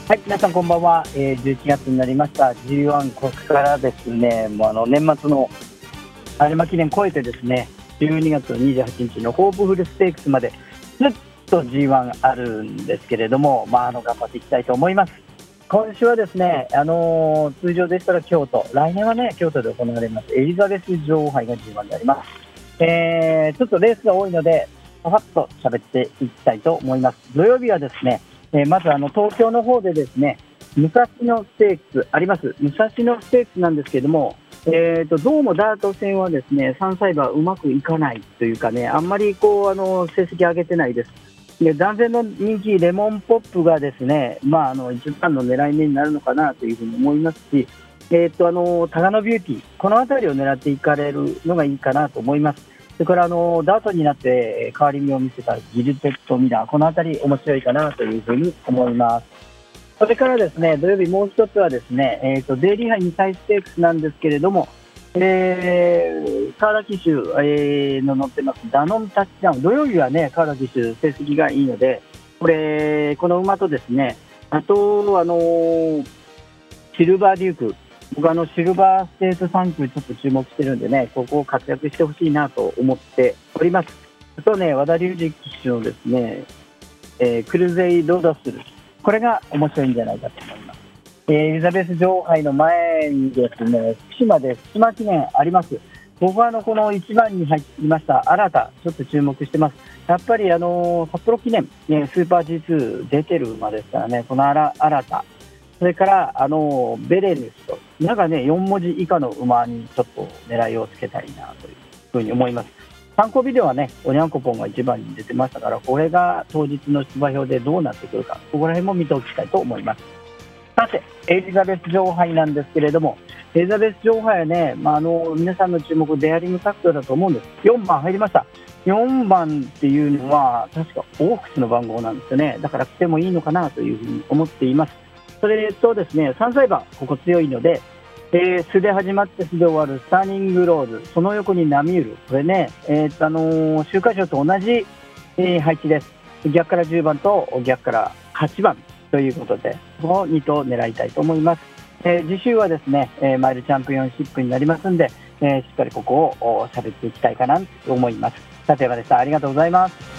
はい、皆さんこんばんは。11月になりました。G1 ここからですね、もう年末の有馬記念超えてですね、12月28日のホープフルステークスまでずっと G1 あるんですけれども、頑張っていきたいと思います。今週はですね、通常でしたら京都、来年はね、京都で行われますエリザベス女王杯が G1 であります。ちょっとレースが多いので、パパッと喋っていきたいと思います。土曜日はですね、まず東京の方でですね、武蔵野ステークスあります。武蔵野ステークスなんですけれども、どうもダート戦はですね、3歳馬うまくいかないというかね、あんまりこう成績上げてないです。で、男性の人気レモンポップがですね、一番の狙い目になるのかなというふうに思いますし、タガノビューティー、この辺りを狙っていかれるのがいいかなと思います。それからダートになって変わり身を見せたギルテッドミラー、この辺り面白いかなというふうに思います。それからですね、土曜日もう一つはですね、デイリー杯2歳ステークスなんですけれども、川田騎手、の乗ってますダノンタッチダウン、土曜日はね、川田騎手成績がいいので、この馬とですね、あとシルバーデューク、僕シルバーステート3区ちょっと注目してるんでね、ここを活躍してほしいなと思っております。あとね、和田龍二騎手のですね、クルゼイロドスル、これが面白いんじゃないかと思います。エリザベス女王杯の前にですね、福島で福島記念あります。僕はこの1番に入りました新た、ちょっと注目してます。やっぱり札幌記念、スーパー G2 出てる馬ですからね、この新た、それからベレネスと、なんかね、4文字以下の馬にちょっと狙いをつけたいなというふうに思います。参考ビデオはね、おにゃんこぽんが1番に出てましたから、これが当日の出馬表でどうなってくるか、ここら辺も見ておきたいと思います。さて、エリザベス女王杯なんですけれども、エリザベス女王杯はね、皆さんの注目、デアリングタクトだと思うんです。4番入りました。4番っていうのは、確かオークスの番号なんですよね。だから来てもいいのかなというふうに思っています。それとですね、3歳馬、ここ強いので、素で始まって素で終わるスターニングローズ、その横にナミュール、これね、周回賞と同じ、配置です。逆から10番と逆から8番ということで、この2頭狙いたいと思います。次週はですね、マイルチャンピオンシップになりますんで、しっかりここを喋っていきたいかなと思います。立山でした。ありがとうございます。